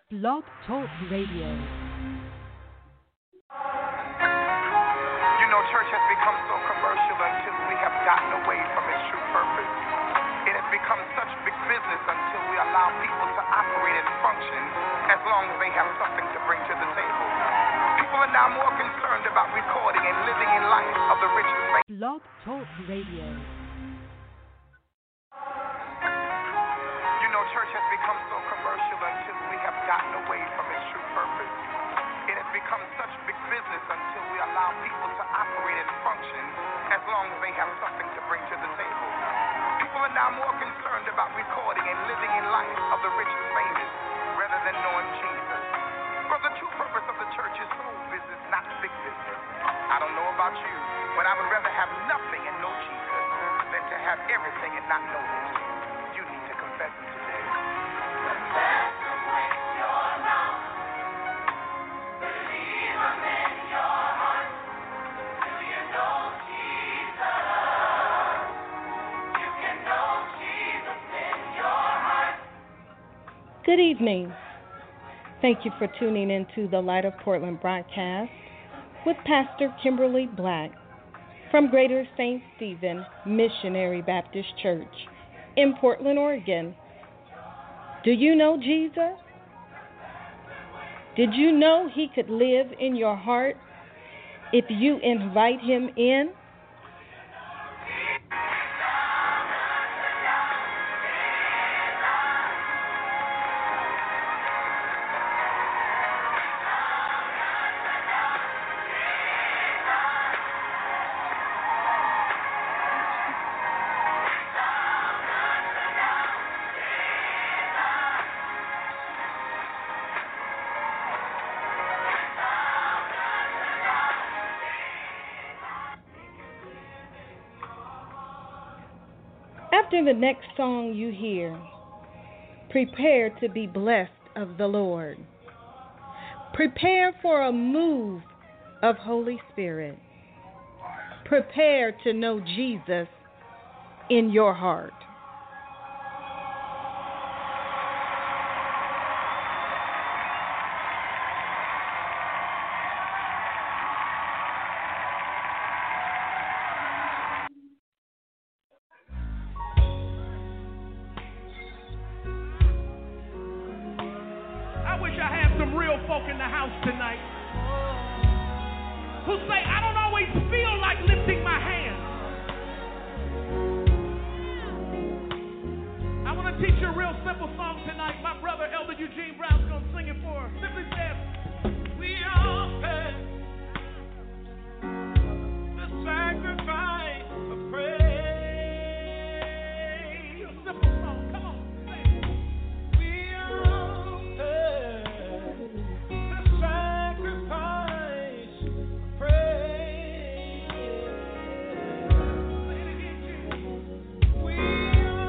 Blog Talk Radio. You know, church has become so commercial until we have gotten away from its true purpose. It has become such big business until we allow people to operate and function as long as they have something to bring to the table. People are now more concerned about recording and living in life of the rich and famous. Blog Talk Radio. You know, church has become so commercial until we have gotten away from its true purpose. It has become such big business until we allow people to operate and function as long as they have something to bring to the table. People are now more concerned about recording and living in life of the rich and famous rather than knowing Jesus. For the true purpose of the church is soul business, not big business. I don't know about you, but I would rather have nothing and know Jesus than to have everything and not know Him. You need to confess Him today. Confess Him with your mouth. Believe Him in your heart. Do you know Jesus? You can know Jesus in your heart. Good evening. Thank you for tuning into the Light of Portland broadcast with Pastor Kimberly Black from Greater St. Stephen Missionary Baptist Church in Portland, Oregon. Do you know Jesus? Did you know He could live in your heart if you invite Him in? After the next song you hear, prepare to be blessed of the Lord. Prepare for a move of Holy Spirit. Prepare to know Jesus in your heart.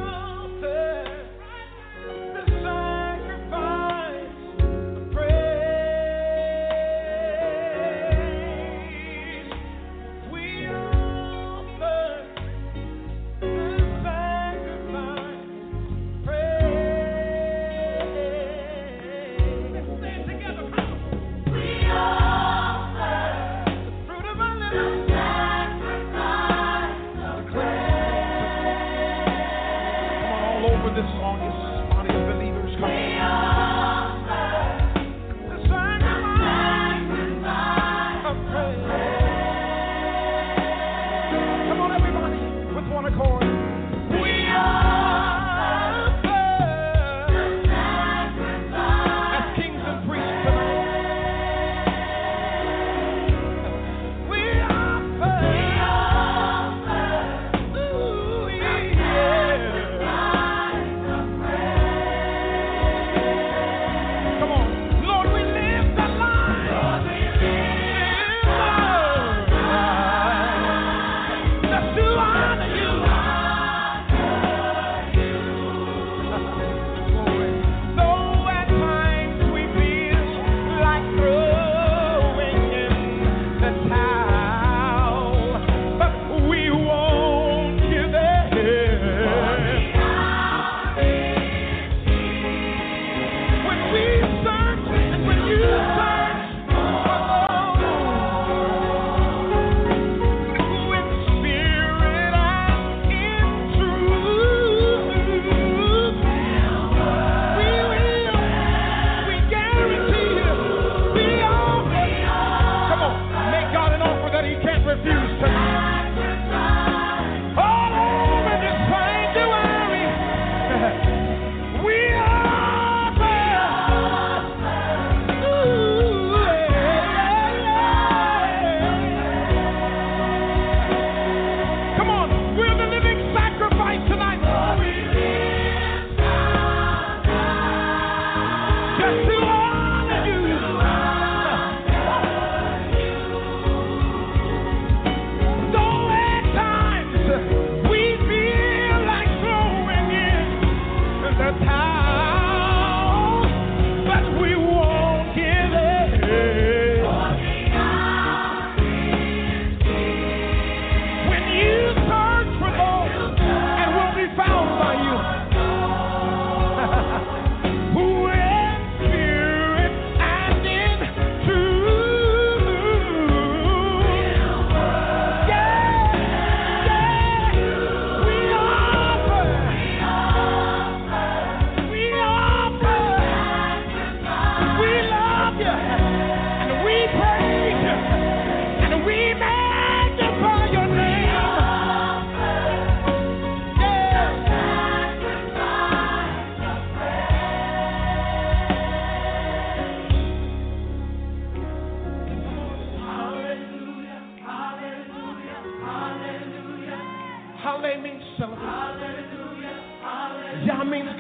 Sacrifice, praise.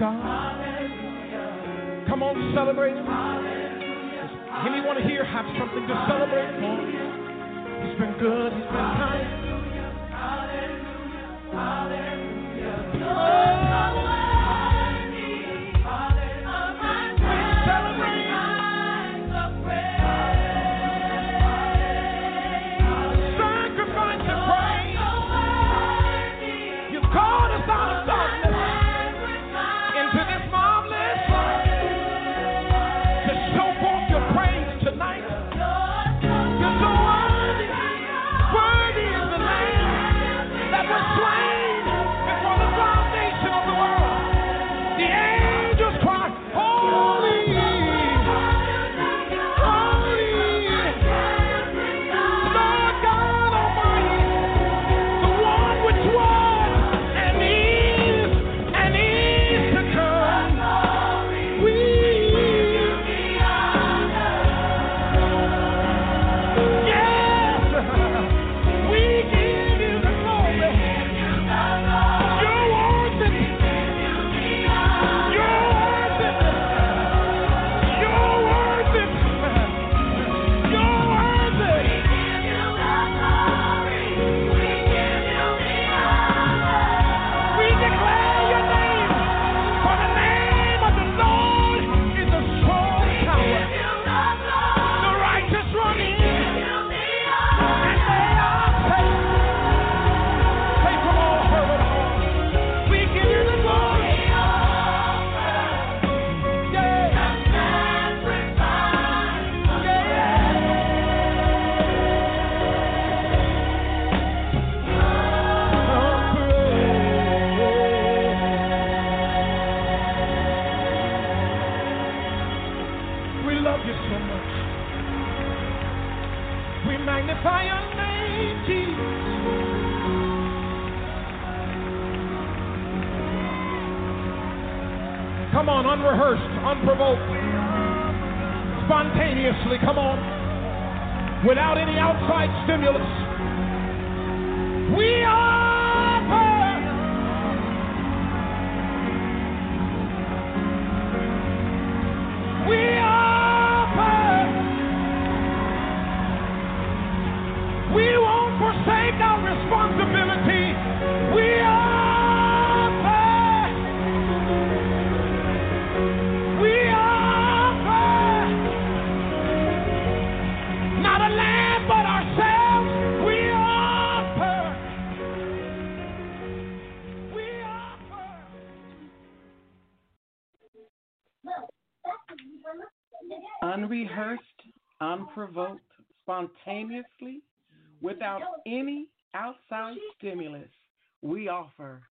God. Come on, celebrate him. Anyone here have something to celebrate for? He's been good, he's been kind. Come on, unrehearsed, unprovoked, spontaneously, come on, without any outside stimulus. We offer. We offer. We won't forsake our responsibility. We offer. Unrehearsed, unprovoked, spontaneously, without any outside stimulus, we offer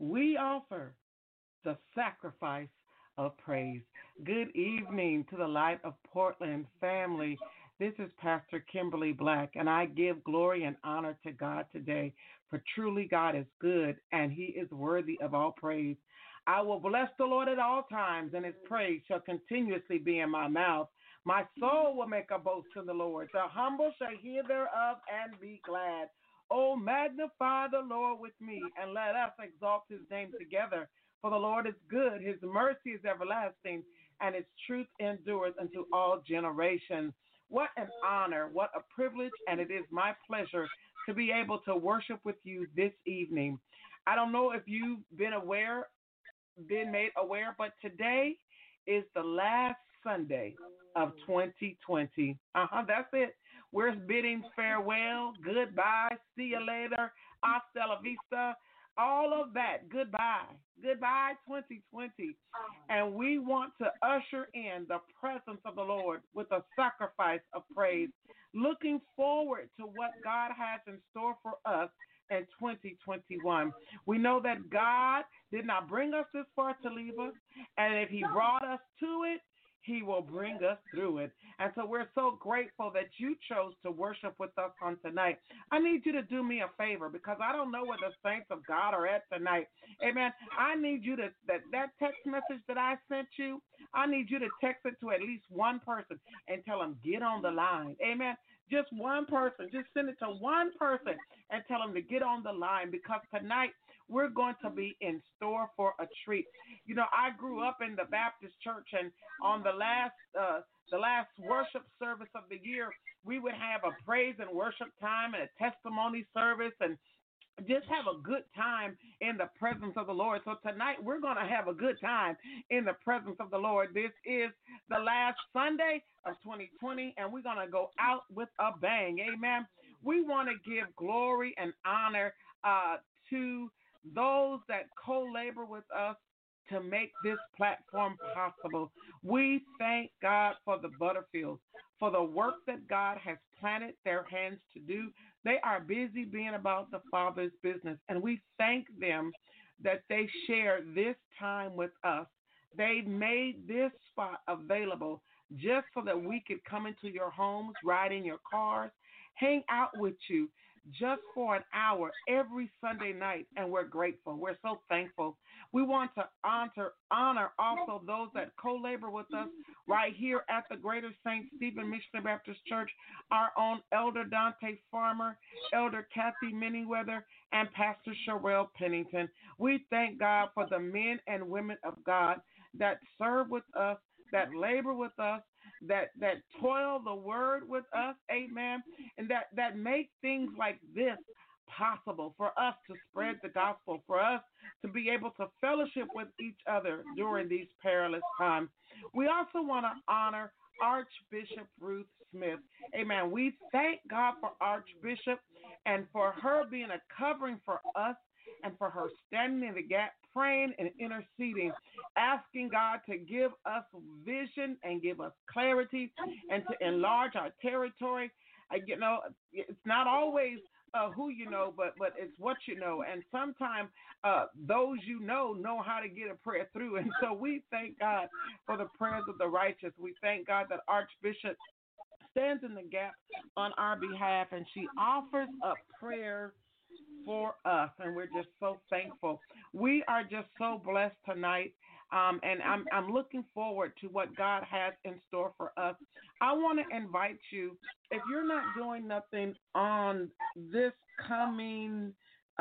the sacrifice of praise. Good evening to the Light of Portland family. This is Pastor Kimberly Black, and I give glory and honor to God today, for truly God is good, and he is worthy of all praise. I will bless the Lord at all times, and his praise shall continuously be in my mouth. My soul will make a boast in the Lord. The humble shall hear thereof and be glad. Oh, magnify the Lord with me, and let us exalt his name together. For the Lord is good, his mercy is everlasting, and his truth endures unto all generations. What an honor, what a privilege, and it is my pleasure to be able to worship with you this evening. I don't know if you've been made aware, but today is the last Sunday of 2020. That's it. We're bidding farewell, goodbye, see you later, hasta la vista, all of that. Goodbye 2020. And we want to usher in the presence of the Lord with a sacrifice of praise, looking forward to what God has in store for us in 2021. We know that God did not bring us this far to leave us, and if he brought us to it, he will bring us through it. And so we're so grateful that you chose to worship with us on tonight. I need you to do me a favor, because I don't know where the saints of God are at tonight. Amen. I need you to, that text message that I sent you, I need you to text it to at least one person and tell them, get on the line. Amen. Just one person. Just send it to one person and tell them to get on the line, because tonight we're going to be in store for a treat. You know, I grew up in the Baptist church, and on the last worship service of the year, we would have a praise and worship time and a testimony service, and just have a good time in the presence of the Lord. So tonight we're going to have a good time in the presence of the Lord. This is the last Sunday of 2020, and we're going to go out with a bang. Amen. We want to give glory and honor to those that co-labor with us to make this platform possible. We thank God for the Butterfields, for the work that God has planted their hands to do. They are busy being about the Father's business, and we thank them that they share this time with us. They made this spot available just so that we could come into your homes, ride in your cars, hang out with you just for an hour every Sunday night, and we're grateful. We're so thankful. We want to honor also those that co-labor with us right here at the Greater St. Stephen Missionary Baptist Church, our own Elder Dante Farmer, Elder Kathy Manyweather, and Pastor Sherelle Pennington. We thank God for the men and women of God that serve with us, that labor with us, that toil the word with us, amen, and that make things like this possible for us to spread the gospel, for us to be able to fellowship with each other during these perilous times. We also want to honor Archbishop Ruth Smith. Amen. We thank God for Archbishop and for her being a covering for us and for her standing in the gap, praying and interceding, asking God to give us vision and give us clarity and to enlarge our territory. You know, it's not always who you know, but it's what you know. And sometimes those you know how to get a prayer through. And so we thank God for the prayers of the righteous. We thank God that Archbishop stands in the gap on our behalf, and she offers up prayer for us, and we're just so thankful. We are just so blessed tonight, and I'm looking forward to what God has in store for us. I want to invite you, if you're not doing nothing on this coming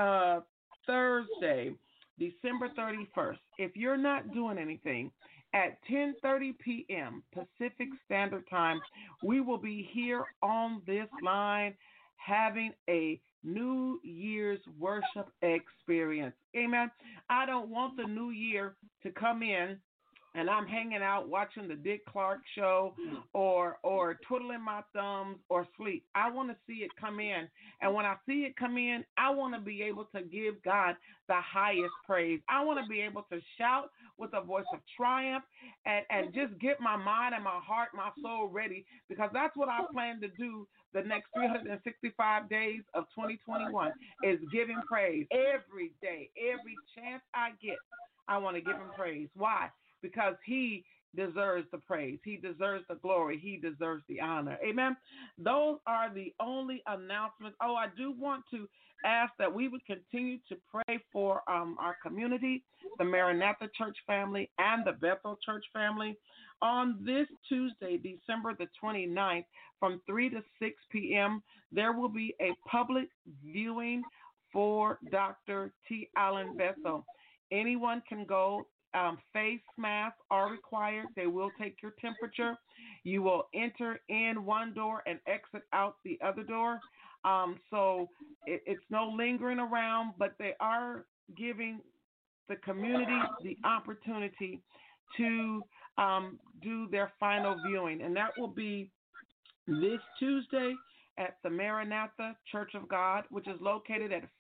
Thursday, December 31st, if you're not doing anything, at 10:30 p.m. Pacific Standard Time, we will be here on this line having a New Year's worship experience. Amen. I don't want the new year to come in and I'm hanging out watching the Dick Clark show or twiddling my thumbs or sleep. I want to see it come in. And when I see it come in, I want to be able to give God the highest praise. I want to be able to shout with a voice of triumph and just get my mind and my heart, my soul ready, because that's what I plan to do the next 365 days of 2021 is giving praise every day, every chance I get. I want to give him praise. Why? Because he deserves the praise. He deserves the glory. He deserves the honor. Amen. Those are the only announcements. Oh, I do want to ask that we would continue to pray for our community, the Maranatha Church family, and the Bethel Church family. On this Tuesday, December the 29th, from 3 to 6 p.m., there will be a public viewing for Dr. T. Allen Bethel. Anyone can go. Face masks are required. They will take your temperature. You will enter in one door and exit out the other door. So it's no lingering around, but they are giving the community the opportunity to do their final viewing. And that will be this Tuesday at the Maranatha Church of God, which is located at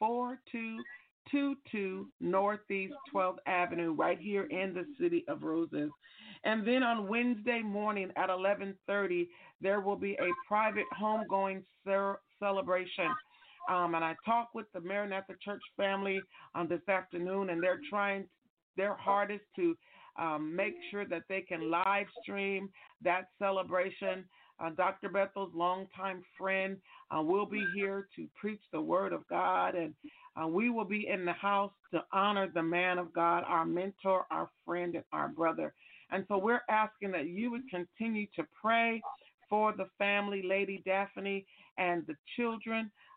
4222 Northeast 12th Avenue, right here in the City of Roses. And then on Wednesday morning at 11:30, there will be a private homegoing celebration. And I talked with the Maranatha Church family this afternoon, and they're trying their hardest to make sure that they can live stream that celebration. Dr. Bethel's longtime friend will be here to preach the word of God, and we will be in the house to honor the man of God, our mentor, our friend, and our brother. And so we're asking that you would continue to pray for the family, Lady Daphne, and the children.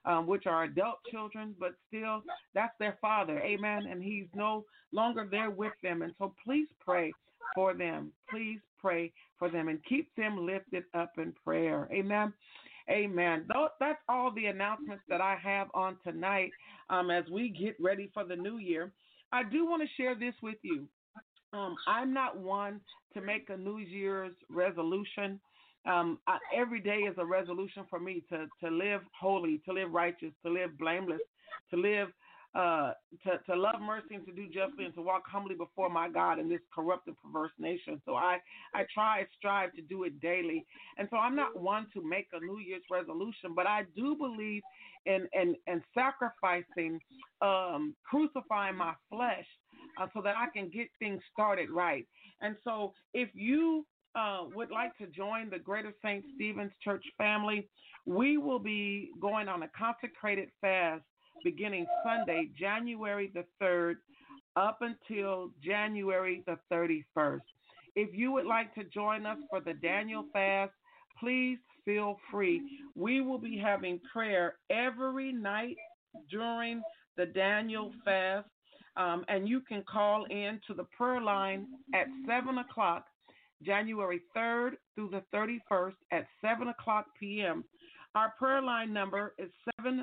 which are adult children, but still that's their father. Amen. And he's no longer there with them. And so please pray for them. Please pray for them and keep them lifted up in prayer. Amen. Amen. That's all the announcements that I have on tonight as we get ready for the new year. I do want to share this with you. I'm not one to make a New Year's resolution. Every day is a resolution for me to live holy, to live righteous, to live blameless, to live to love mercy and to do justly and to walk humbly before my God in this corrupt and perverse nation. So I strive to do it daily. And so I'm not one to make a New Year's resolution, but I do believe in sacrificing, crucifying my flesh so that I can get things started right. And so if you would like to join the Greater St. Stephen's Church family, we will be going on a consecrated fast beginning Sunday, January the 3rd, up until January the 31st. If you would like to join us for the Daniel fast, please feel free. We will be having prayer every night during the Daniel fast, and you can call in to the prayer line at 7 o'clock, January 3rd through the 31st at 7 o'clock p.m. Our prayer line number is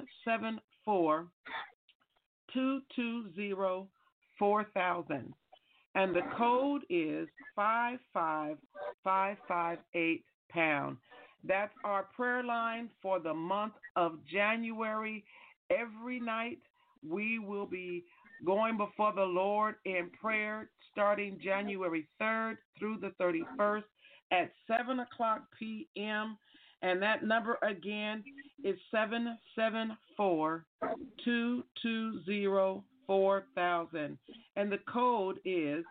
774-220-4000, and the code is 55558 pound. That's our prayer line for the month of January. Every night we will be going before the Lord in prayer starting January 3rd through the 31st at 7 o'clock p.m., and that number again is 774-220-4000. And the code is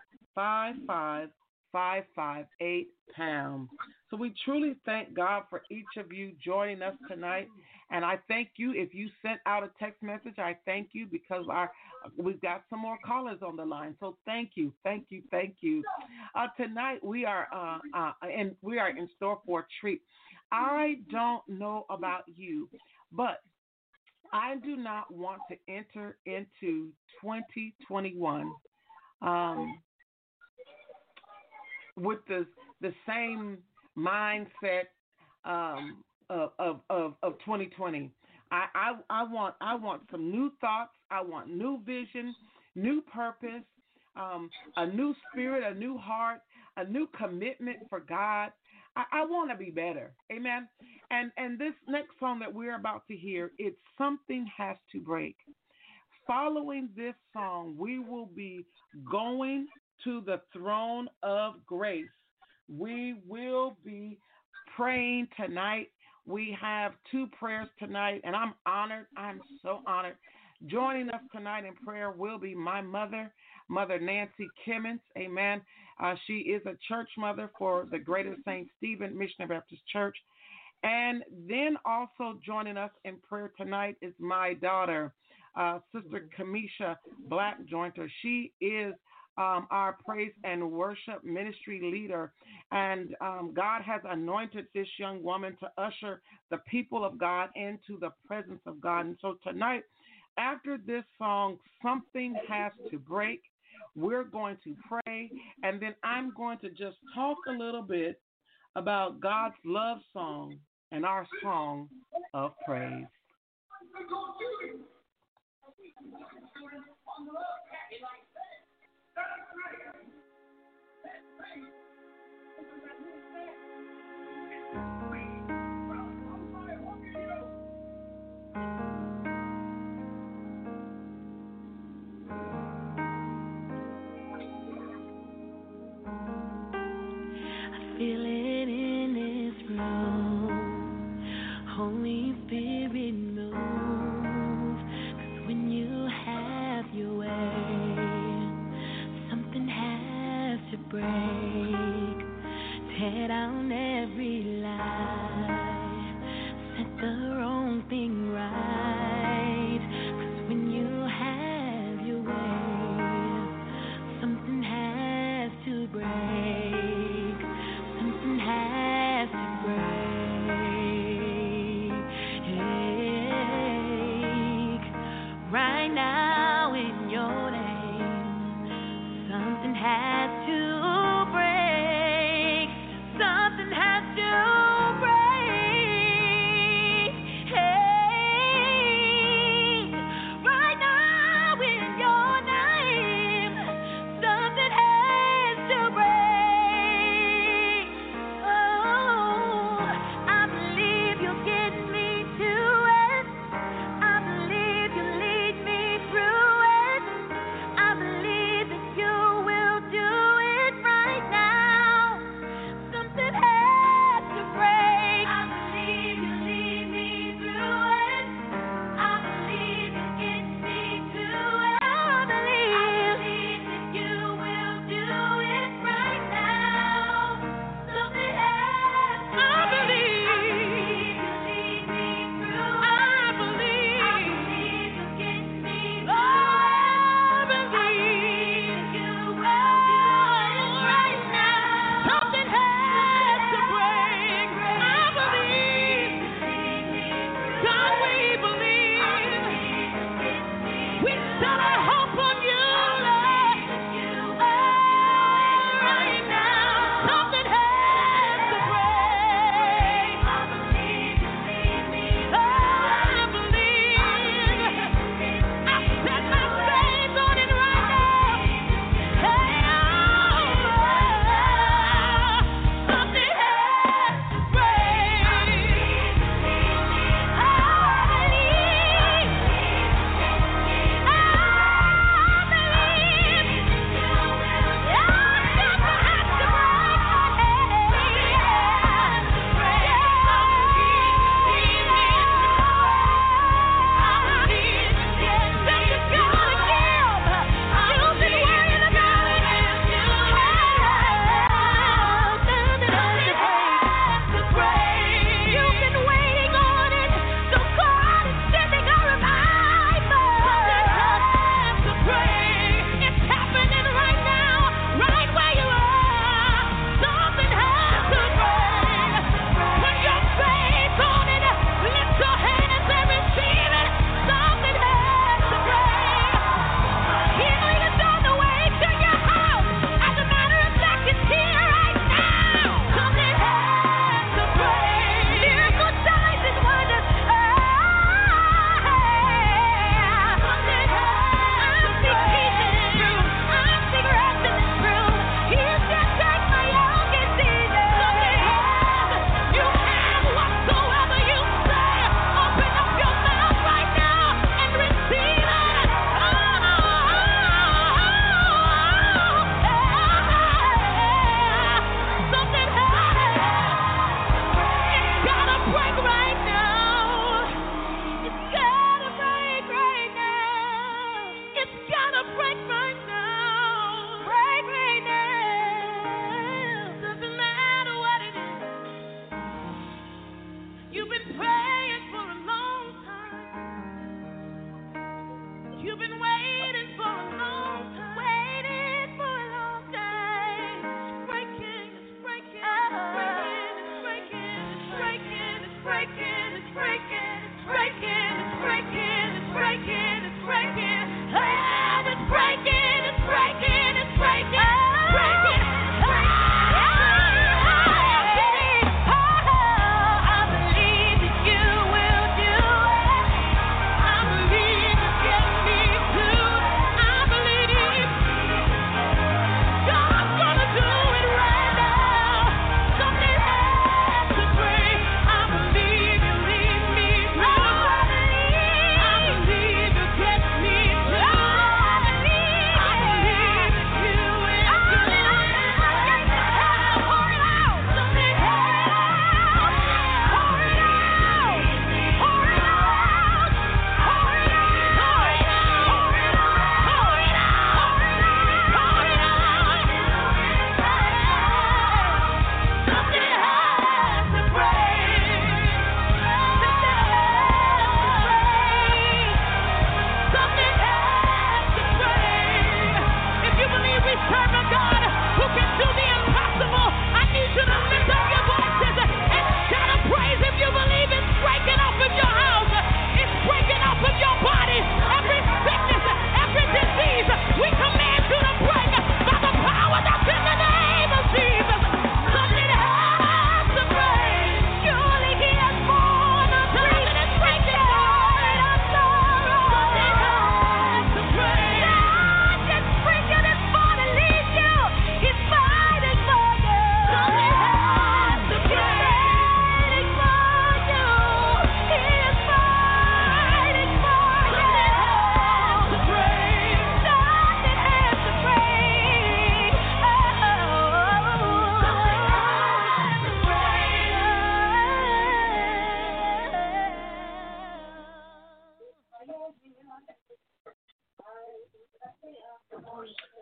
55558 pound. So we truly thank God for each of you joining us tonight. And I thank you. If you sent out a text message, I thank you because we've got some more callers on the line. So thank you. Tonight we are in store for a treat. I don't know about you, but I do not want to enter into 2021 with the same mindset of 2020. I want some new thoughts. I want new vision, new purpose, a new spirit, a new heart, a new commitment for God. I want to be better. Amen. And this next song that we're about to hear, it's Something Has to Break. Following this song, we will be going to the throne of grace. We will be praying tonight. We have two prayers tonight, and I'm honored. I'm so honored. Joining us tonight in prayer will be my mother, Mother Nancy Kimmons. Amen. She is a church mother for the Greater St. Stephen Missionary Baptist Church. And then also joining us in prayer tonight is my daughter, Sister Kamisha Black Jointer. She is our praise and worship ministry leader. And God has anointed this young woman to usher the people of God into the presence of God. And so tonight, after this song, Something Has to Break, we're going to pray, and then I'm going to just talk a little bit about God's love song and our song of praise. Feel it in this room, Holy Spirit move, 'cause when you have your way, something has to break, tear down every lie, set the wrong thing right, 'cause when you have your way, something has to break. Has to break. Hey. Something has to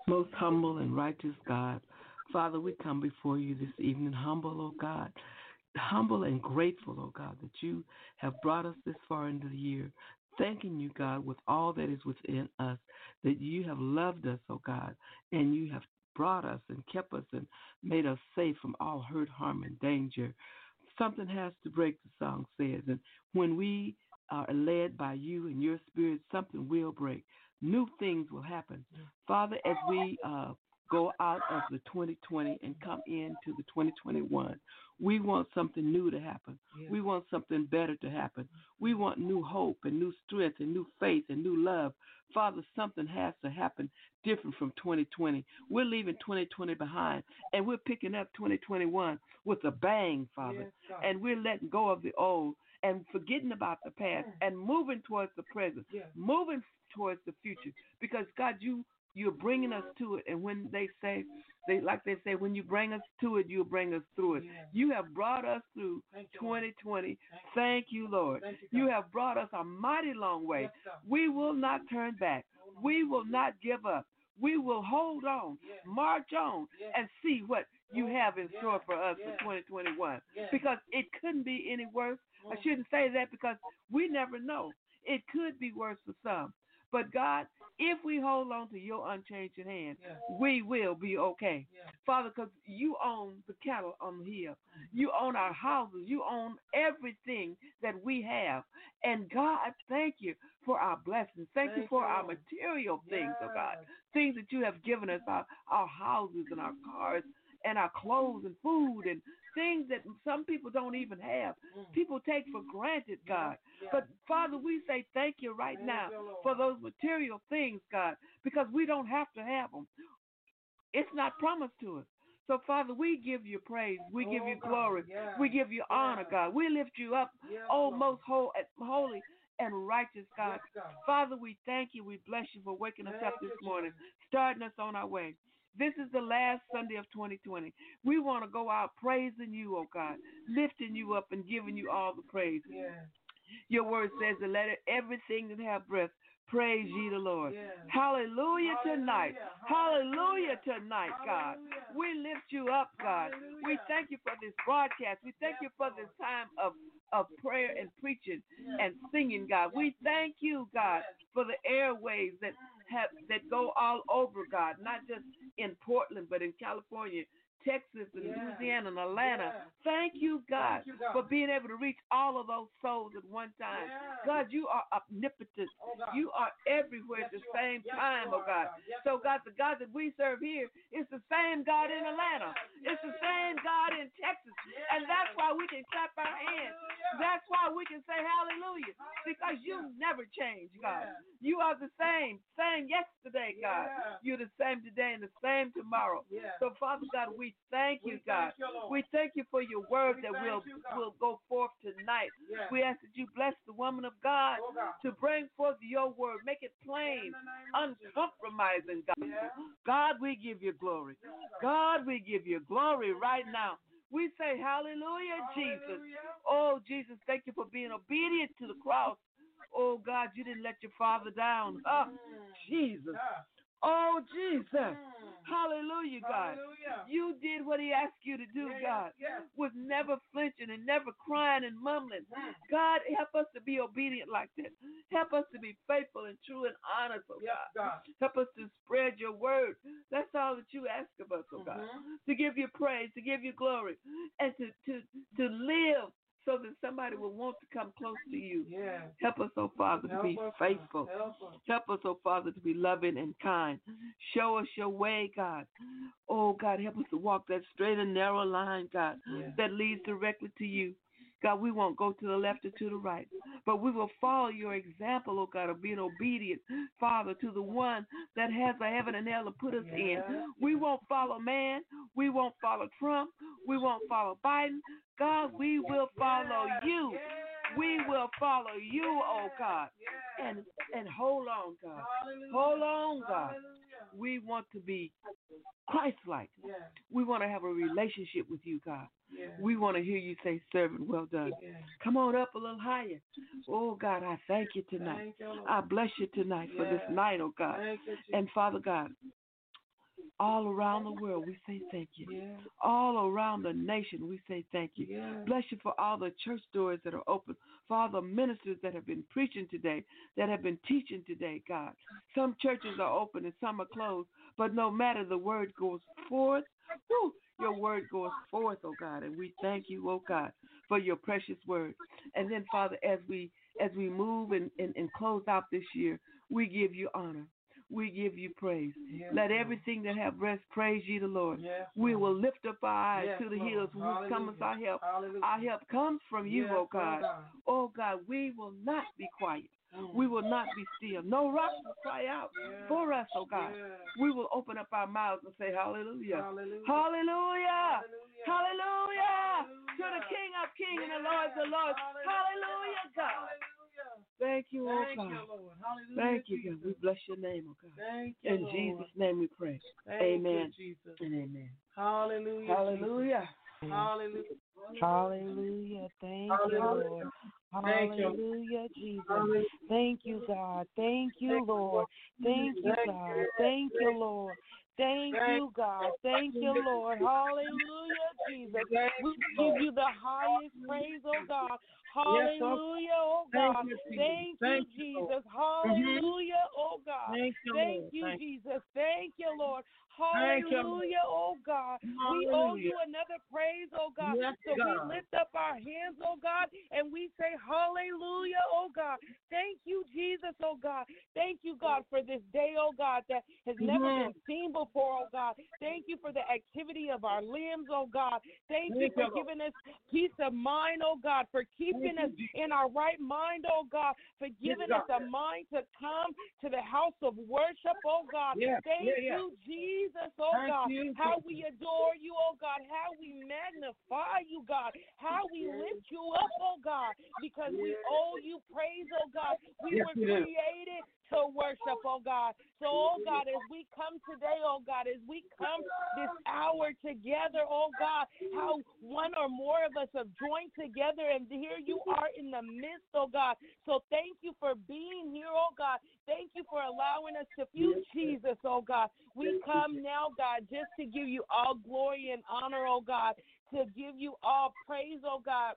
Most humble and righteous God, Father, we come before you this evening, humble, oh God, humble and grateful, oh God, that you have brought us this far into the year. Thanking you, God, with all that is within us, that you have loved us, oh God, and you have brought us and kept us and made us safe from all hurt, harm, and danger. Something has to break, the song says, and when we are led by you and your spirit, something will break. New things will happen. Father, as we go out of the 2020 and come into the 2021, we want something new to happen. Yeah. We want something better to happen. We want new hope and new strength and new faith and new love. Father, something has to happen different from 2020. We're leaving 2020 behind, and we're picking up 2021 with a bang, Father. Yes, and we're letting go of the old and forgetting about the past and moving towards the present, moving towards the future. Because, God, you're bringing us to it. And when they say, when you bring us to it, you'll bring us through it. Yeah. You have brought us through 2020. Thank you, Lord. You have brought us a mighty long way. We will not turn back. We will not give up. We will hold on, march on, and see what you have in store for us for 2021. Because it couldn't be any worse. I shouldn't say that because we never know. It could be worse for some. But, God, if we hold on to your unchanging hand, we will be okay. Father, because you own the cattle on the hill. You own our houses. You own everything that we have. And, God, thank you for our blessings. Thank you for our material things, oh God. Things that you have given us, our houses and our cars and our clothes and food and things that some people don't even have. People take for granted, God. But, Father, we say thank you right now for those material things, God, because we don't have to have them. It's not promised to us. So, Father, we give you praise. We give you glory. We give you honor, God. We lift you up, most holy and righteous God. Father, we thank you. We bless you for waking us up this morning, starting us on our way. This is the last Sunday of 2020. We want to go out praising you, oh God, lifting you up and giving you all the praise. Your word says to let everything that have breath praise ye the Lord. Hallelujah tonight. Hallelujah tonight, God. We lift you up, God. We thank you for this broadcast. We thank you for this time of prayer and preaching and singing, God. We thank you, God, for the airwaves that go all over, God, not just in Portland, but in California, Texas, and Louisiana, and Atlanta. Thank you, God, for being able to reach all of those souls at one time. God, you are omnipotent. You are everywhere at the same time, oh God. So, God, the God that we serve here is the same God in Atlanta. It's the same God in Texas. And that's why we can clap our hands. That's why we can say hallelujah, because you never change, God. You are the same yesterday, God. You're the same today and the same tomorrow. So, Father God, we thank you, God. We thank you for your word that will go forth tonight. We ask that you bless the woman of God to bring forth your word. Make it plain, uncompromising, God. God, we give you glory. God, we give you glory right now. We say hallelujah, Jesus. Oh, Jesus, thank you for being obedient to the cross. Oh, God, you didn't let your father down. Oh, Jesus. Oh, Jesus. Hallelujah, God. You did what he asked you to do, God, with never flinching and never crying and mumbling. God, help us to be obedient like that. Help us to be faithful and true and honest, oh God. Help us to spread your word. That's all that you ask of us, oh God. To give you praise, to give you glory, and to live so that somebody will want to come close to you. Help us, oh Father, to be faithful. Help us, oh Father, to be loving and kind. Show us your way, God. Oh, God, help us to walk that straight and narrow line, God, that leads directly to you. God, we won't go to the left or to the right, but we will follow your example, oh God, of being obedient, Father, to the one that has the heaven and hell to put us in. We won't follow man. We won't follow Trump. We won't follow Biden. God, we will follow you. We will follow you, oh God. And hold on, God. Hold on, God. We want to be Christ-like. We want to have a relationship with you, God. We want to hear you say, servant, well done. Come on up a little higher. Oh, God, I thank you tonight. I bless you tonight for this night, oh God. And Father God, All around the world, we say thank you. Yeah. All around the nation, we say thank you. Yeah. Bless you for all the church doors that are open, for all the ministers that have been preaching today, that have been teaching today, God. Some churches are open and some are closed, but no matter, the word goes forth. Woo, your word goes forth, oh God, and we thank you, oh God, for your precious word. And then, Father, as we move and close out this year, we give you honor. We give you praise. Yes, Let Lord. everything that have breath praise ye the Lord. Yes, We Lord. will lift up our eyes Yes, to the Lord. hills from whence cometh our help. Hallelujah. Our help comes from you, Yes, oh God. God. Oh God, we will not be quiet. We will not be still. No rock will cry out for us, oh God. Yes. We will open up our mouths and say hallelujah. Hallelujah. Hallelujah. Hallelujah. Hallelujah. Hallelujah. To the King of Kings and the Lord of Lords. Hallelujah, God. Hallelujah. Thank you, oh Thank God. you, Lord. Hallelujah. Thank you, God. Jesus. We bless your name, oh God. Thank you, In Lord. Jesus' name we pray. Thank Amen. you, Jesus. And amen. Hallelujah. Hallelujah. Jesus. Hallelujah. Hallelujah. Thank you, Lord. Thank you. Hallelujah, Jesus. Hallelujah. Thank you, God. Thank you, Lord. Thank you, God. Thank you, Lord. Thank you, God. Thank you, Lord. Hallelujah, Jesus. We give you the highest praise, oh God. Hallelujah, oh God. Thank you, Jesus. Hallelujah, oh God. Thank you, Jesus. Thank you, Lord. Hallelujah, oh God. We owe you another praise, oh God. So we lift up our hands, oh God, and we say hallelujah, oh God. Thank you, Jesus, oh God. Thank you, God, for this day, oh God, that has never been seen before, oh God. Thank you for the activity of our limbs, oh God. Thank you for giving us peace of mind, oh God, for keeping us in our right mind, oh God, for giving us a mind to come to the house of worship, oh God. Thank you, Jesus, oh God. How we adore you, oh God. How we magnify you, God. How we lift you up, oh God, because we owe you praise, oh God. We were created to worship, oh God. So, oh God, as we come today, oh God, as we come this hour together, oh God, how one or more of us have joined together, and here you are in the midst, oh God. So thank you for being here, oh God. Thank you for allowing us to feel Jesus, oh God. We come now, God, just to give you all glory and honor, oh God, to give you all praise, oh God.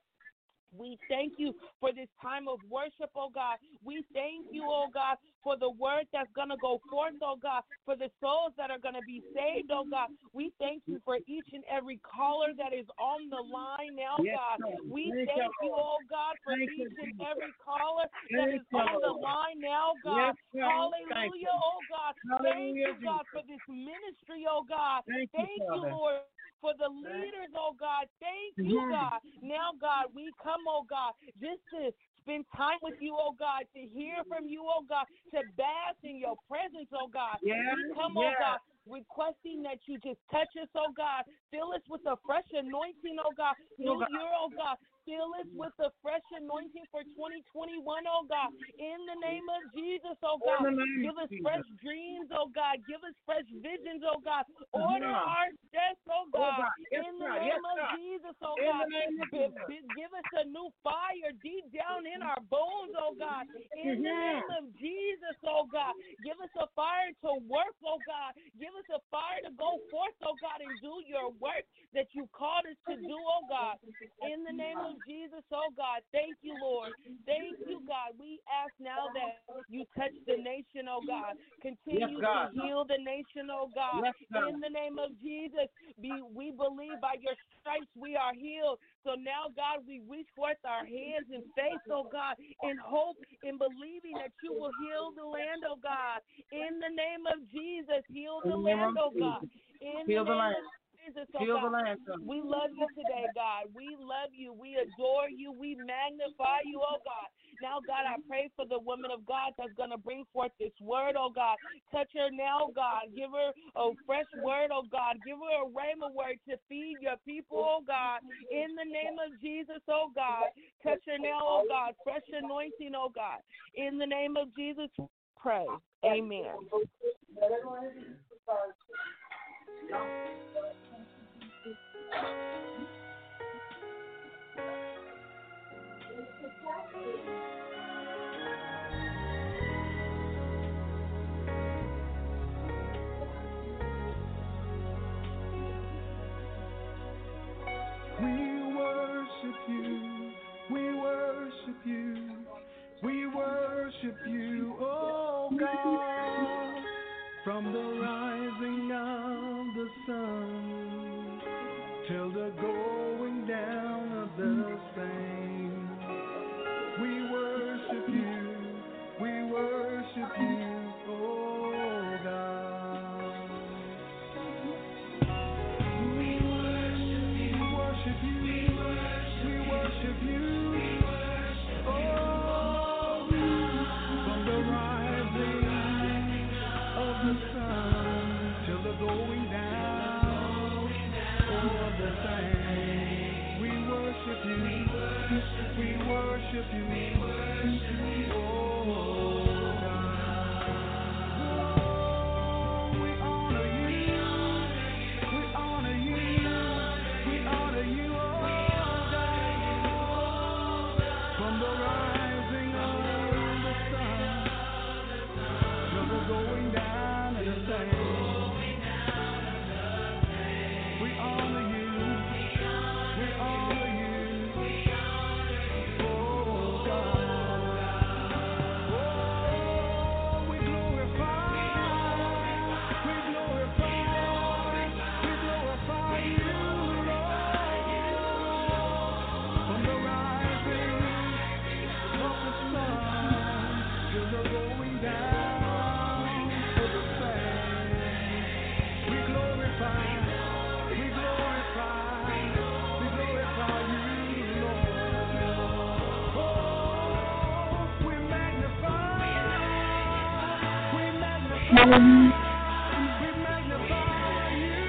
We thank you for this time of worship, oh God. We thank you, oh God, for the word that's going to go forth, oh God, for the souls that are going to be saved, oh God. We thank you for each and every caller that is on the line now, God. We thank you, oh God, for each and every caller that is on the line now, God. Hallelujah, oh God. Thank you, God, for this ministry, oh God. Thank you, Lord, for the leaders, oh God. Thank you, God. Now, God, we come, oh God, just to spend time with you, oh God, to hear from you, oh God, to bask in your presence, oh God. We come, oh God, requesting that you just touch us, oh God. Fill us with a fresh anointing, oh God. New year, oh God. Fill us with a fresh anointing for 2021, oh God. In the name of Jesus, oh God. Give us fresh dreams, oh God. Give us fresh visions, oh God. Order our steps, oh God. In the name of Jesus, oh God. Give us a new fire deep down in our bones, oh God. In the name of Jesus, oh God. Give us a fire to work, oh God. Give us a fire to go forth, oh God, and do your work that you called us to do, oh God. In the name of Jesus, oh God. Thank you, Lord. Thank you, God. We ask now that you touch the nation, oh God. Continue to heal the nation, oh God. In the name of Jesus, we believe by your stripes we are healed. So now, God, we reach forth our hands in faith, oh God, in hope, in believing that you will heal the land, oh God. In the name of Jesus, heal the land, oh God. In the name of Jesus, oh God. We love you today, God. We love you. We adore you. We magnify you, oh God. Now, God, I pray for the woman of God that's going to bring forth this word, oh God. Touch her now, God. Give her a fresh word, oh God. Give her a rhema word to feed your people, oh God. In the name of Jesus, oh God. Touch her now, oh God. Fresh anointing, oh God. In the name of Jesus, pray. Amen. God, from the rising of the sun till the going down of the same. We worship you, oh God. We worship you, oh, from the rising of the sun till the going down of the same. We worship you, oh God. Oh, we honor you, oh God. From the rising of the sun till the going down of the same. We honor you, oh God. Oh, we glorify you, Lord. From the rising of the sun till the going down of the same. We glorify you, Lord. Oh, we magnify you,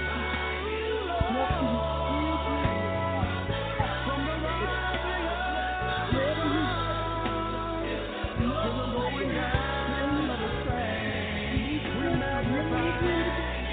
Lord. From the rising of the sun till the going down of the same. We magnify.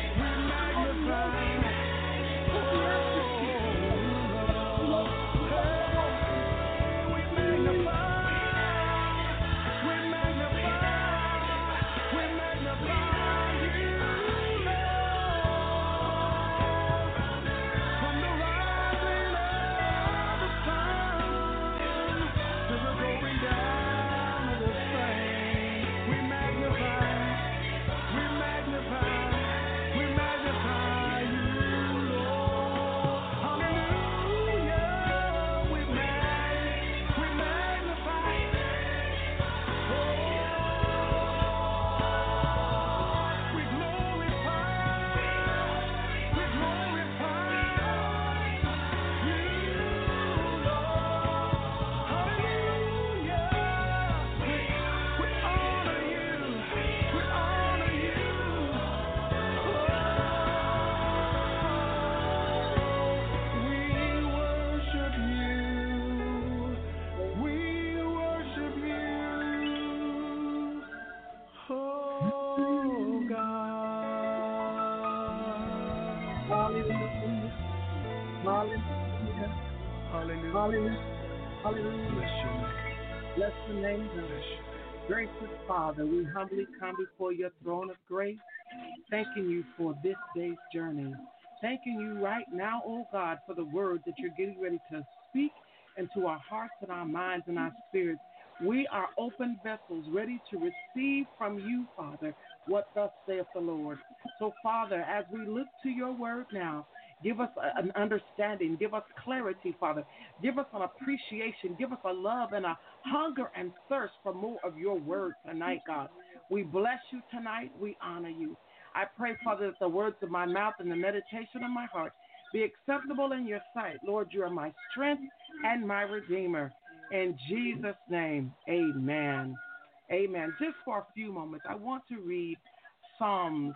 Bless the name, God. Gracious Father, we humbly come before your throne of grace, thanking you for this day's journey. Thanking you right now, oh God, for the word that you're getting ready to speak into our hearts and our minds and our spirits. We are open vessels, ready to receive from you, Father, what thus saith the Lord. So, Father, as we look to your word now, give us an understanding. Give us clarity, Father. Give us an appreciation. Give us a love and a hunger and thirst for more of your word tonight, God. We bless you tonight. We honor you. I pray, Father, that the words of my mouth and the meditation of my heart be acceptable in your sight. Lord, you are my strength and my redeemer. In Jesus' name, amen. Amen. Just for a few moments, I want to read Psalms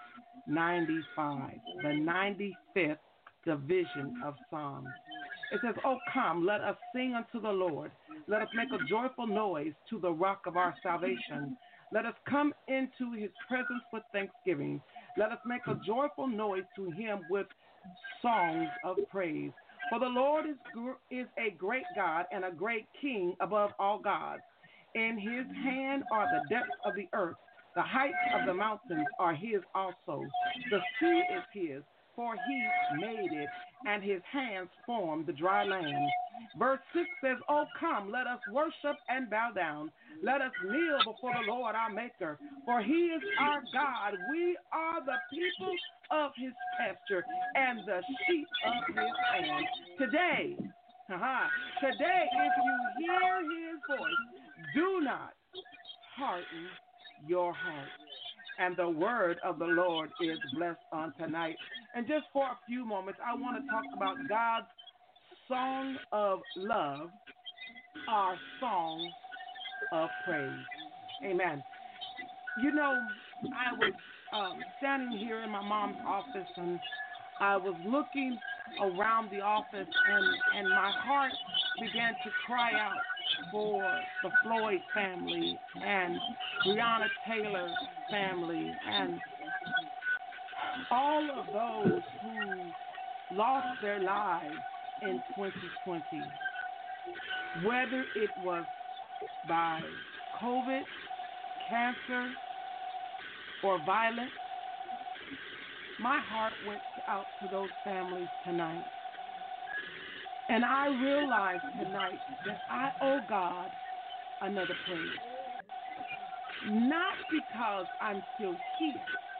95, the 95th division of Psalms. It says, "Oh, come, let us sing unto the Lord. Let us make a joyful noise to the rock of our salvation. Let us come into his presence with thanksgiving. Let us make a joyful noise to him with songs of praise. For the Lord is a great God and a great King above all gods. In his hand are the depths of the earth. The heights of the mountains are his also. The sea is his, for he made it, and his hands formed the dry land. Verse 6 says, "Oh, come, let us worship and bow down. Let us kneel before the Lord our Maker, for he is our God. We are the people of his pasture and the sheep of his hand." Today, if you hear his voice, do not harden your heart. And the word of the Lord is blessed on tonight. And just for a few moments, I want to talk about God's song of love, our song of praise. Amen. You know, I was standing here in my mom's office, and I was looking around the office, and my heart began to cry out for the Floyd family and Breonna Taylor family and all of those who lost their lives in 2020, whether it was by COVID, cancer, or violence. My heart went out to those families tonight. And I realized tonight that I owe God another praise. Not because I'm still here,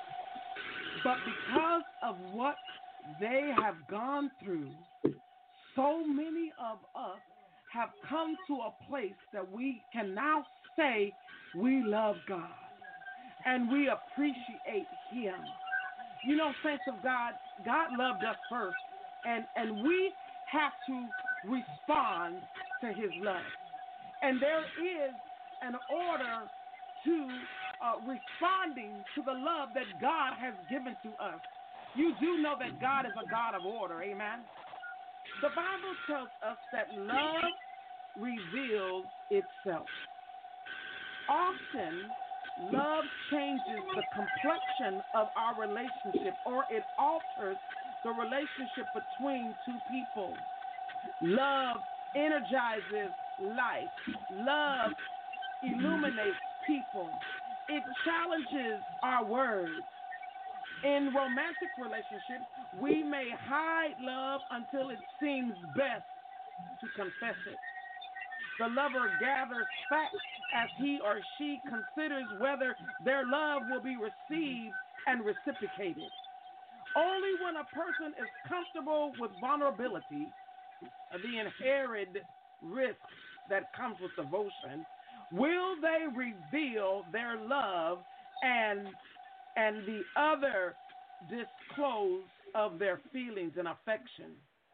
but because of what they have gone through. So many of us have come to a place that we can now say we love God and we appreciate him. You know, saints of God, God loved us first, and we have to respond to his love. And there is an order to responding to the love that God has given to us. You do know that God is a God of order, amen? The Bible tells us that love reveals itself. Often, love changes the complexion of our relationship, or it alters the relationship between two people. Love energizes life. Love illuminates people. It challenges our words. In romantic relationships, we may hide love until it seems best to confess it. The lover gathers facts as he or she considers whether their love will be received and reciprocated. Only when a person is comfortable with vulnerability, the inherent risk that comes with devotion, will they reveal their love and the other disclose of their feelings and affection.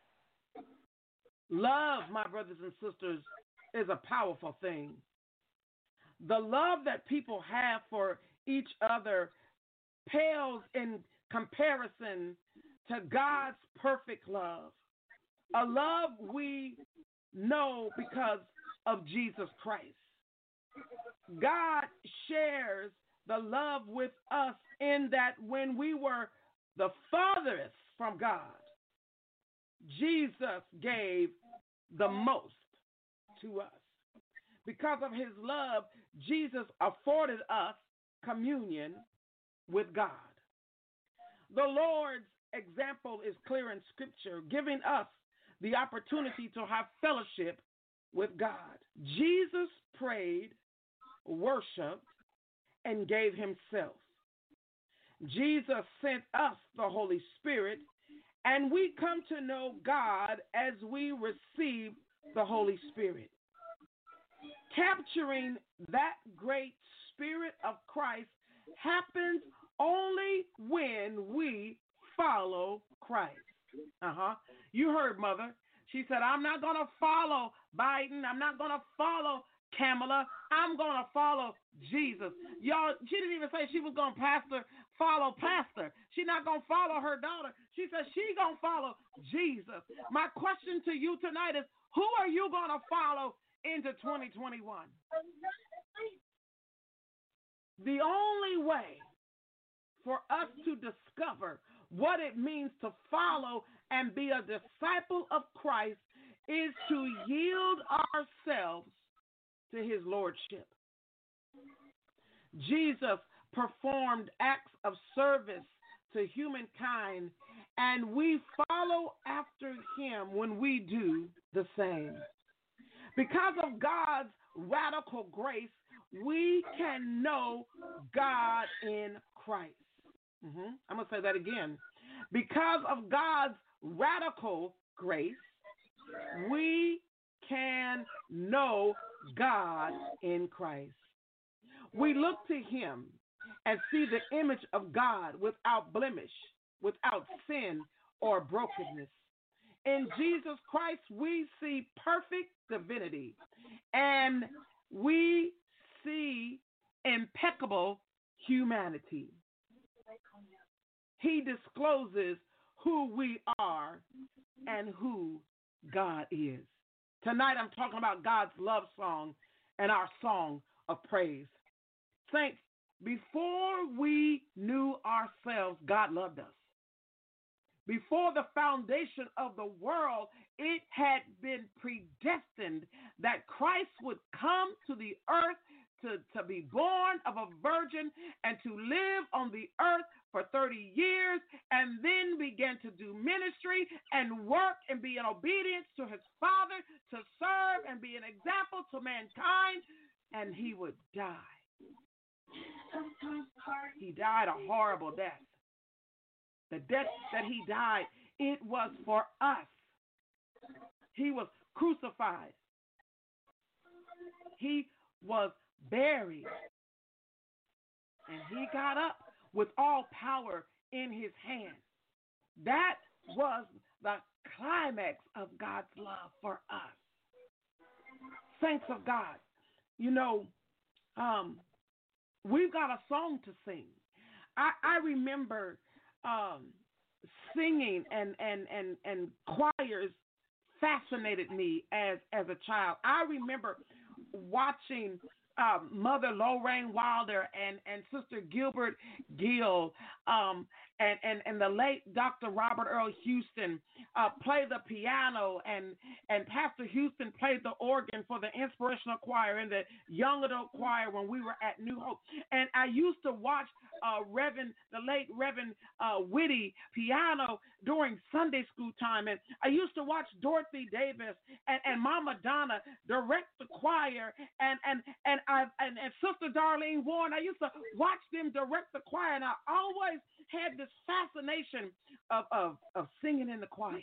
Love, my brothers and sisters, is a powerful thing. The love that people have for each other pales in comparison to God's perfect love, a love we know because of Jesus Christ. God shares the love with us in that when we were the farthest from God, Jesus gave the most to us. Because of his love, Jesus afforded us communion with God. The Lord's example is clear in Scripture, giving us the opportunity to have fellowship with God. Jesus prayed, worshiped, and gave himself. Jesus sent us the Holy Spirit, and we come to know God as we receive the Holy Spirit. Capturing that great Spirit of Christ happens only when we follow Christ. You heard Mother. She said, I'm not going to follow Biden. I'm not going to follow Kamala. I'm going to follow Jesus. Y'all, she didn't even say she was going to follow Pastor. She's not going to follow her daughter. She said she's going to follow Jesus. My question to you tonight is, who are you going to follow into 2021? The only way for us to discover what it means to follow and be a disciple of Christ is to yield ourselves to his lordship. Jesus performed acts of service to humankind and we follow after him when we do the same. Because of God's radical grace, we can know God in Christ. I'm going to say that again. Because of God's radical grace, we can know God in Christ. We look to him and see the image of God without blemish, without sin or brokenness. In Jesus Christ, we see perfect divinity, and we see impeccable humanity. He discloses who we are and who God is. Tonight I'm talking about God's love song and our song of praise. Saints, before we knew ourselves, God loved us. Before the foundation of the world, it had been predestined that Christ would come to the earth to be born of a virgin and to live on the earth for 30 years and then begin to do ministry and work and be in obedience to his Father, to serve and be an example to mankind, and he would die. He died a horrible death. The death that he died, it was for us. He was crucified. He was buried. And he got up with all power in his hand. That was the climax of God's love for us. Saints of God, you know, we've got a song to sing. I remember singing and choirs fascinated me as a child. I remember watching Mother Lorraine Wilder and Sister Gilbert Gill and the late Dr. Robert Earl Houston play the piano, and Pastor Houston played the organ for the Inspirational Choir and the Young Adult Choir when we were at New Hope. And I used to watch the late Reverend Whitty piano during Sunday school time, and I used to watch Dorothy Davis and Mama Donna direct the choir, and Sister Darlene Warren. I used to watch them direct the choir, and I always had this fascination of singing in the choir.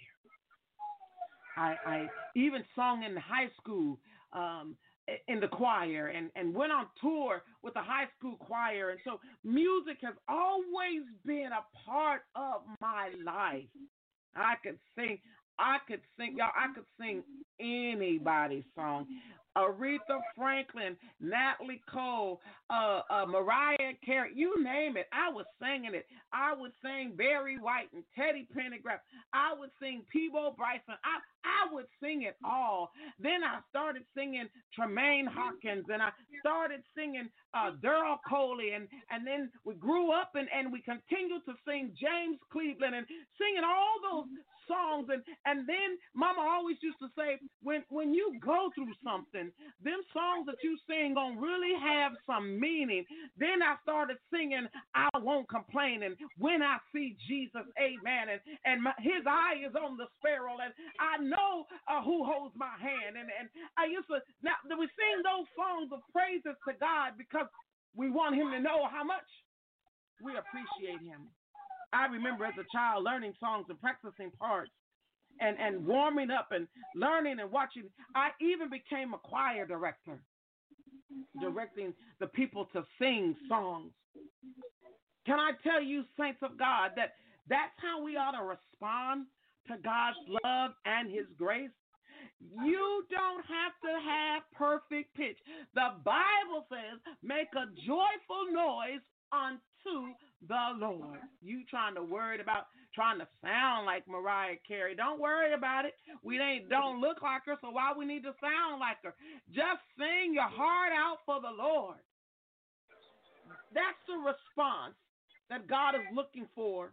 I even sung in high school in the choir and went on tour with the high school choir. And so music has always been a part of my life. I could sing, y'all, I could sing anybody's song. Aretha Franklin, Natalie Cole, Mariah Carey, you name it, I was singing it. I would sing Barry White and Teddy Pendergrass. I would sing Peabo Bryson. I would sing it all. Then I started singing Tremaine Hawkins, and I started singing Daryl Coley, and then we grew up and we continued to sing James Cleveland and singing all those songs. And then Mama always used to say, when you go through something, them songs that you sing gonna really have some meaning. Then I started singing I Won't Complain and When I See Jesus, Amen, and his eye is on the sparrow, and I know who holds my hand, and I used to, now we sing those songs of praises to God because we want him to know how much we appreciate him. I remember as a child learning songs and practicing parts and warming up and learning and watching. I even became a choir director, directing the people to sing songs. Can I tell you, saints of God, that that's how we ought to respond to God's love and his grace? You don't have to have perfect pitch. The Bible says, make a joyful noise unto the Lord. You worried about trying to sound like Mariah Carey. Don't worry about it. We don't look like her, so why we need to sound like her? Just sing your heart out for the Lord. That's the response that God is looking for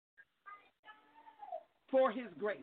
his grace.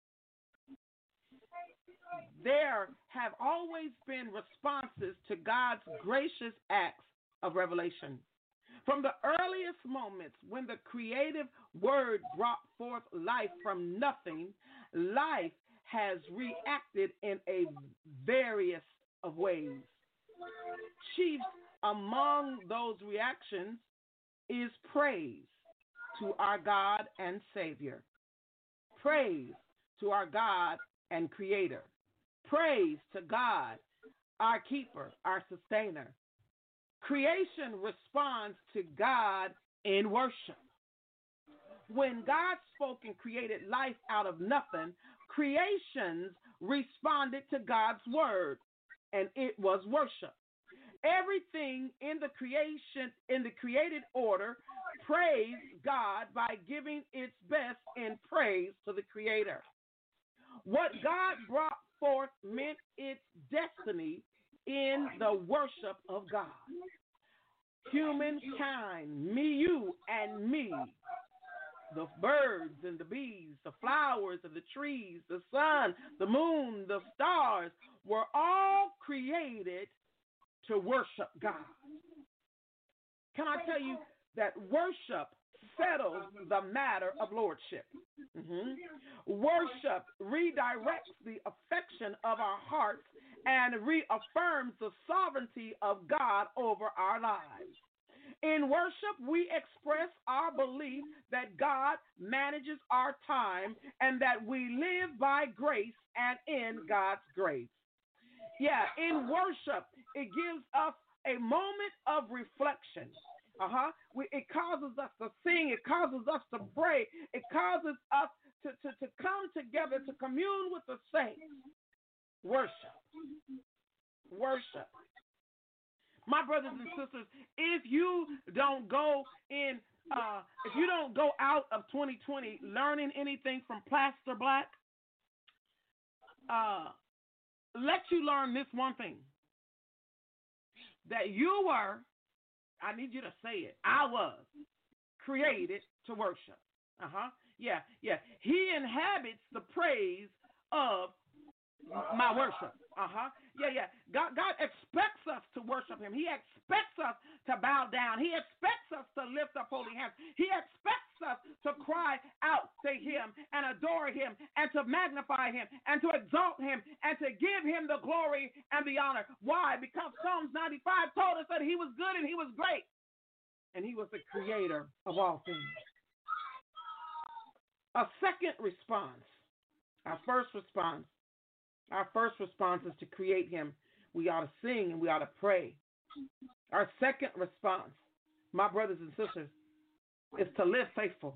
There have always been responses to God's gracious acts of revelation. From the earliest moments when the creative word brought forth life from nothing, life has reacted in a various of ways. Chief among those reactions is praise to our God and Savior. Praise to our God and Creator. Praise to God, our keeper, our sustainer. Creation responds to God in worship. When God spoke and created life out of nothing, creations responded to God's word, and it was worship. Everything in the creation, in the created order, praised God by giving its best in praise to the Creator. What God brought forth meant its destiny in the worship of God. Humankind, me, you, and me, the birds and the bees, the flowers and the trees, the sun, the moon, the stars, were all created to worship God. Can I tell you that worship settles the matter of lordship? Worship redirects the affection of our hearts and reaffirms the sovereignty of God over our lives. In worship, we express our belief that God manages our time and that we live by grace and in God's grace. Yeah, in worship, it gives us a moment of reflection. It causes us to sing. It causes us to pray. It causes us to come together to commune with the saints. Worship. Worship. My brothers and sisters, if you don't go out of 2020 learning anything from Pastor Black, let you learn this one thing. That you were, I need you to say it, I was created to worship. Yeah. He inhabits the praise of my worship. God expects us to worship him. He expects us to bow down. He expects us to lift up holy hands. He expects us to cry out to him and adore him and to magnify him and to exalt him and to give him the glory and the honor. Why? Because Psalms 95 told us that he was good and he was great and he was the creator of all things. A second response, our first response is to create him. We ought to sing and we ought to pray. Our second response, my brothers and sisters, is to live faithful.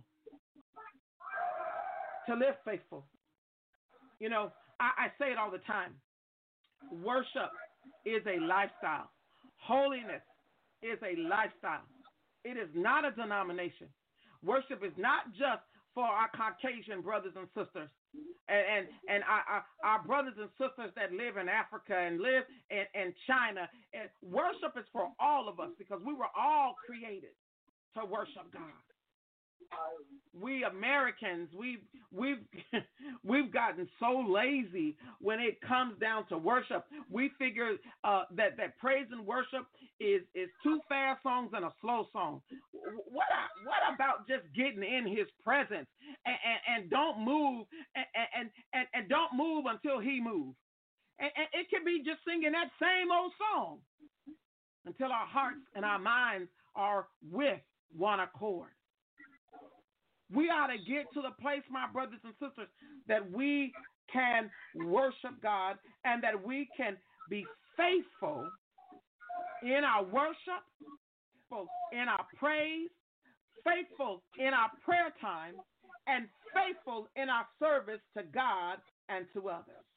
To live faithful. You know, I say it all the time. Worship is a lifestyle. Holiness is a lifestyle. It is not a denomination. Worship is not just for our Caucasian brothers and sisters. And our brothers and sisters that live in Africa and live in China. And worship is for all of us because we were all created to worship God. We Americans, we've gotten so lazy when it comes down to worship. We figure that praise and worship is two fast songs and a slow song. What about just getting in his presence and don't move and don't move until he moves? And it can be just singing that same old song until our hearts and our minds are with one accord. We ought to get to the place, my brothers and sisters, that we can worship God and that we can be faithful in our worship, faithful in our praise, faithful in our prayer time, and faithful in our service to God and to others.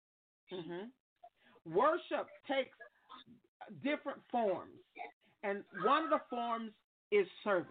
Worship takes different forms, and one of the forms is service.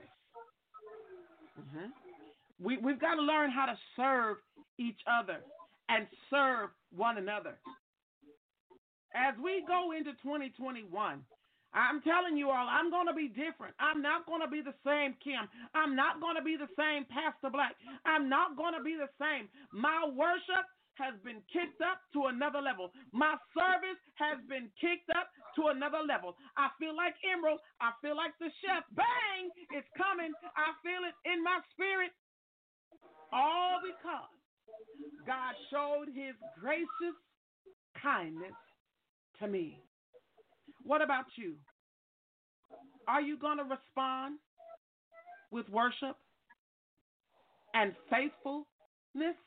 We've got to learn how to serve each other and serve one another. As we go into 2021, I'm telling you all, I'm going to be different. I'm not going to be the same Kim. I'm not going to be the same Pastor Black. I'm not going to be the same. My worship has been kicked up to another level. My service has been kicked up to another level. I feel like Emerald. I feel like the chef. Bang! It's coming. I feel it in my spirit. All because God showed his gracious kindness to me. What about you? Are you going to respond with worship and faithfulness?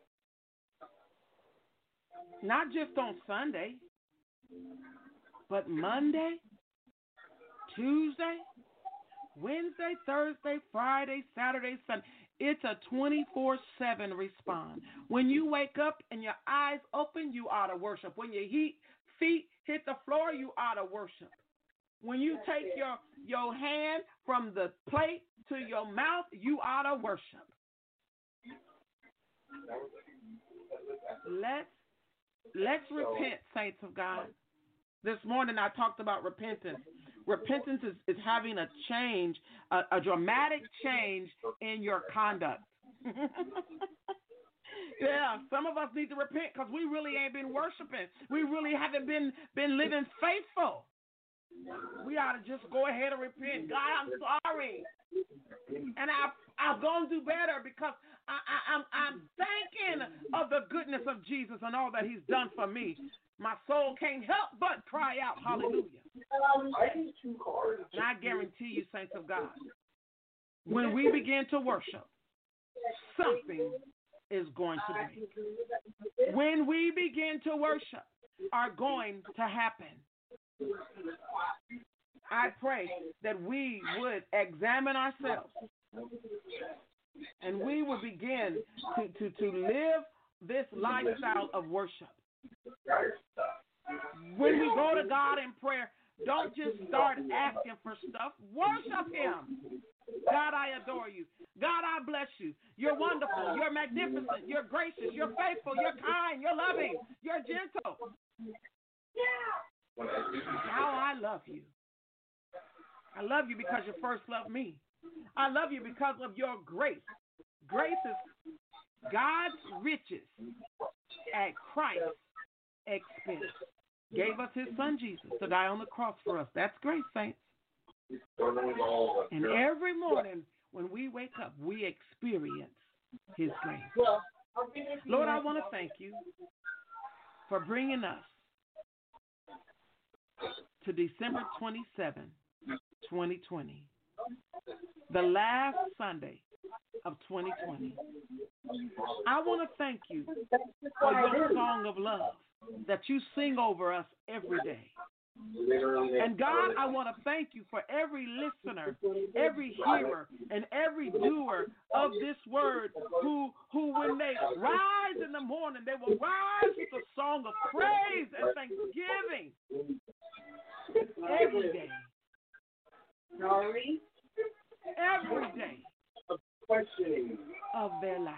Not just on Sunday, but Monday, Tuesday, Wednesday, Thursday, Friday, Saturday, Sunday. It's a 24/7 response. When you wake up and your eyes open, you ought to worship. When your feet hit the floor, you ought to worship. When you take your hand from the plate to your mouth, you ought to worship. Let's repent, saints of God. This morning I talked about repentance. Repentance is having a change, a dramatic change in your conduct. Yeah, some of us need to repent because we really ain't been worshiping. We really haven't been living faithful. We ought to just go ahead and repent. God, I'm sorry. And I'm going to do better because I'm thinking of the goodness of Jesus and all that he's done for me. My soul can't help but cry out, hallelujah. And I guarantee you, saints of God, when we begin to worship, something is going to break. When we begin to worship, are going to happen. I pray that we would examine ourselves and we would begin to live this lifestyle of worship. When we go to God in prayer, don't just start asking for stuff. Worship him. God, I adore you. God, I bless you. You're wonderful. You're magnificent. You're gracious. You're faithful. You're kind. You're loving. You're gentle. How I love you. I love you because you first loved me. I love you because of your grace. Grace is God's riches at Christ's expense. Gave us his son Jesus to die on the cross for us. That's grace, saints. And every morning when we wake up, we experience his grace. Lord, I want to thank you for bringing us to December 27, 2020, the last Sunday of 2020. I want to thank you for your song of love that you sing over us every day. And God, I want to thank you for every listener, every hearer, and every doer of this word who when they rise in the morning, they will rise with a song of praise and thanksgiving every day. Every day of their life.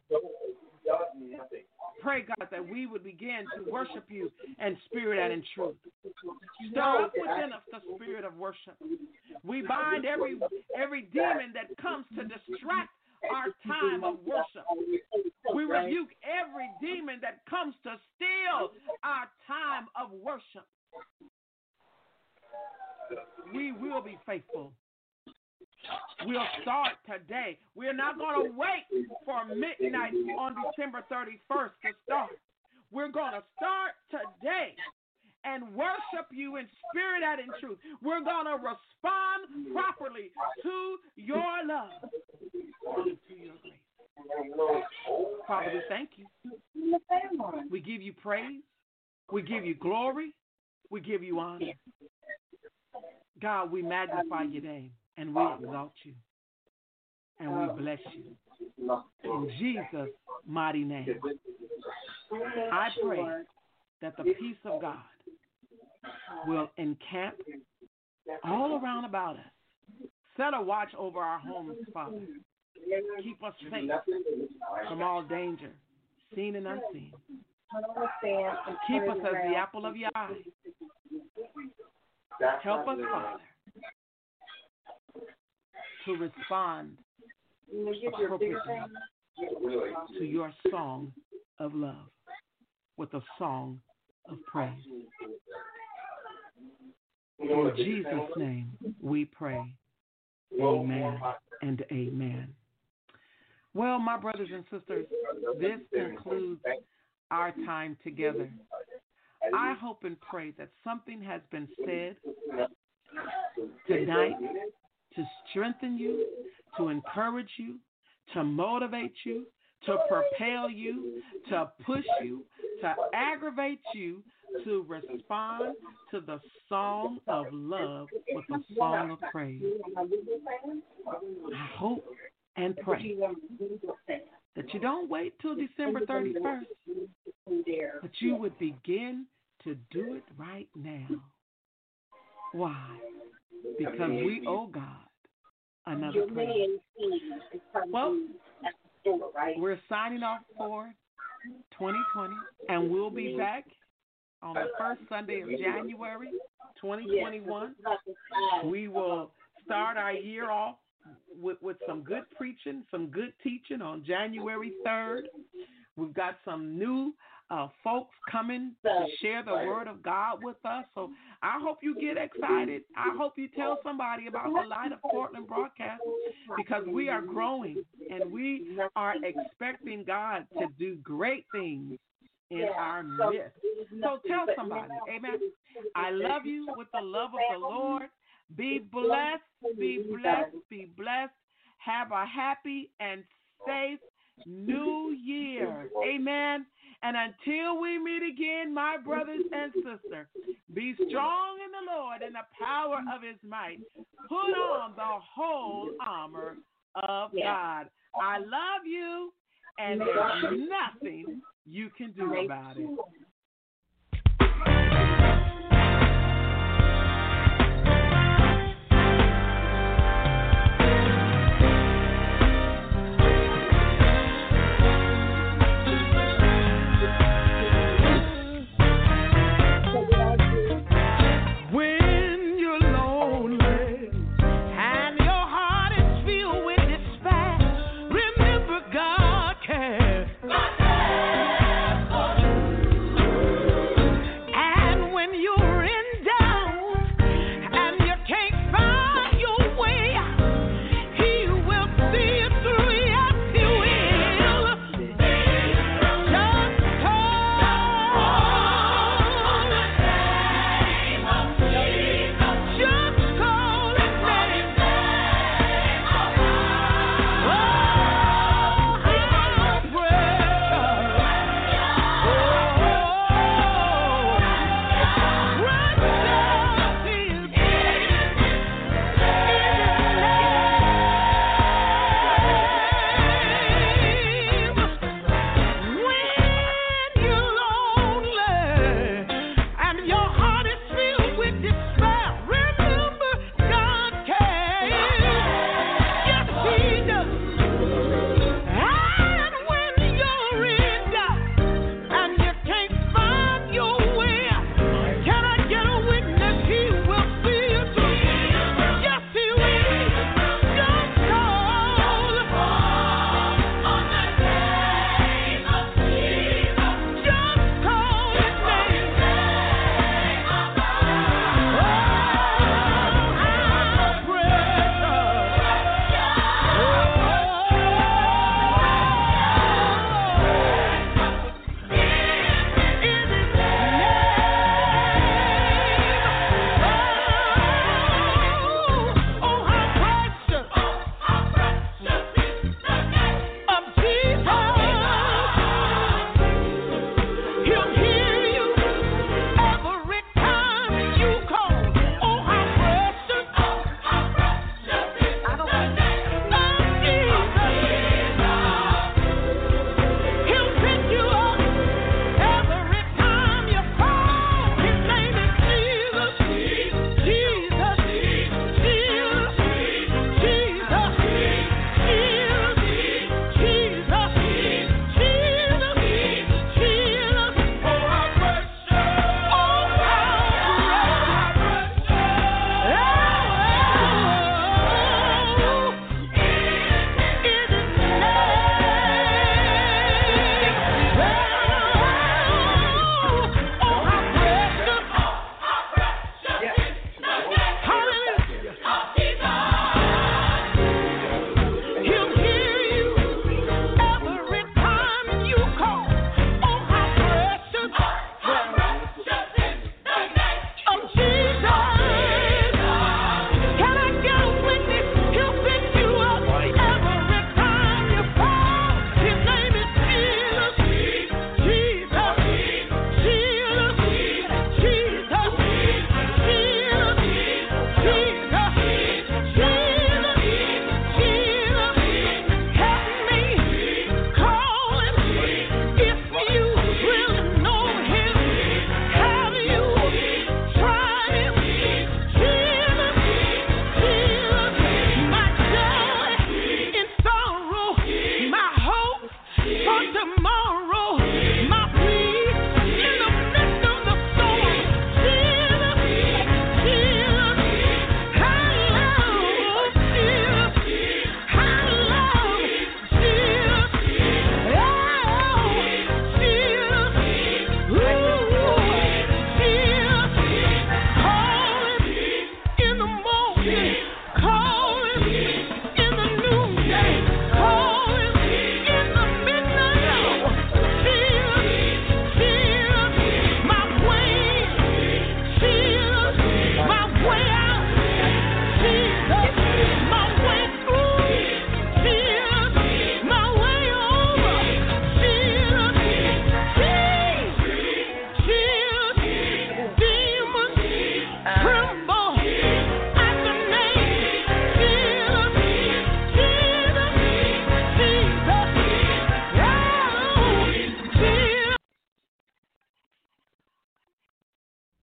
Pray, God, that we would begin to worship you in spirit and in truth. Stir up within us the spirit of worship. We bind every demon that comes to distract our time of worship. We rebuke every demon that comes to steal our time of worship. We will be faithful. We'll start today. We're not going to wait for midnight on December 31st to start. We're going to start today and worship you in spirit and in truth. We're going to respond properly to your love and to your grace. Father, we thank you. We give you praise. We give you glory. We give you honor. God, we magnify your name. And we exalt you. And we bless you. In Jesus' mighty name. I pray that the peace of God will encamp all around about us. Set a watch over our homes, Father. Keep us safe from all danger, seen and unseen. Keep us as the apple of your eye. Help us, Father, to respond appropriately to your song of love with a song of praise. In Jesus' name we pray. Amen and amen. Well, my brothers and sisters, this concludes our time together. I hope and pray that something has been said tonight to strengthen you, to encourage you, to motivate you, to propel you, to push you, to aggravate you, to respond to the song of love with a song of praise. I hope and pray that you don't wait till December 31st, but you would begin to do it right now. Why? Because we owe God another praise. Well, we're signing off for 2020, and we'll be back on the first Sunday of January 2021. We will start our year off with some good preaching, some good teaching on January 3rd. We've got some new folks coming to share the word of God with us. So I hope you get excited. I hope you tell somebody about the Light of Portland broadcast, because we are growing and we are expecting God to do great things in our midst. So tell somebody, amen. I love you with the love of the Lord. Be blessed, be blessed, be blessed. Have a happy and safe New Year. Amen. And until we meet again, my brothers and sisters, be strong in the Lord and the power of his might. Put on the whole armor of God. I love you, and there's nothing you can do about it.